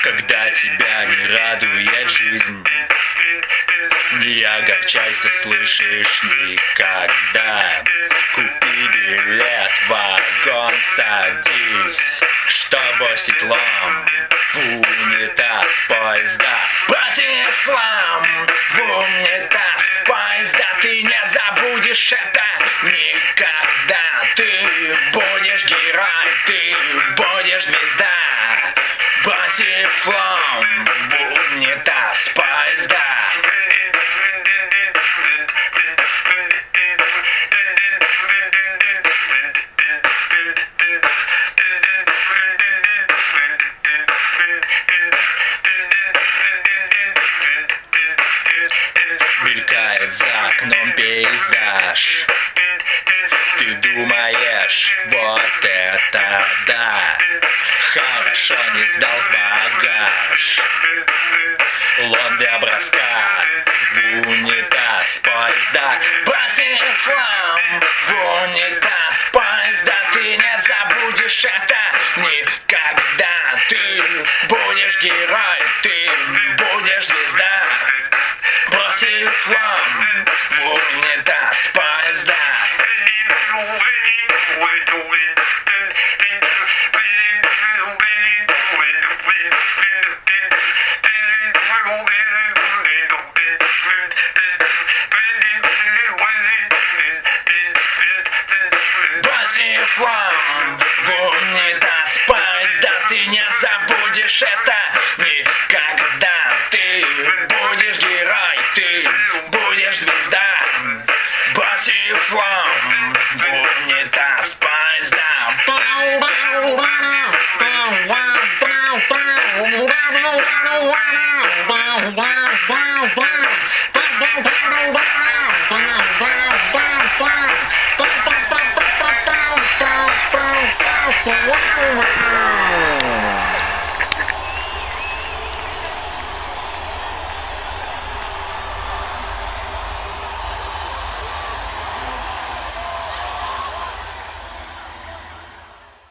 Когда тебя не радует жизнь, не огорчайся, слышишь, никогда. Купи билет в вагон, садись, что бросить лом в унитаз поезда. Бросить флам в унитаз поезда. Ты не забудешь это никогда. Ты будешь герой, ты будешь звезда. Бросить флам в унитаз поезда. Мелькает за окном пейзаж. Ты думаешь, вот это да. Хорошо не сдал багаж. Лом для броска в унитаз поезда. Броси флам в унитаз поезда. Ты не забудешь это никогда. Ты будешь герой, ты будешь звезда. Броси флам в унитаз поезда. Броси флам в унитаз поезда. Ты не забудешь это никогда. Ты будешь герой, ты будешь звезда. Броси флам в унитаз поезда. Wow.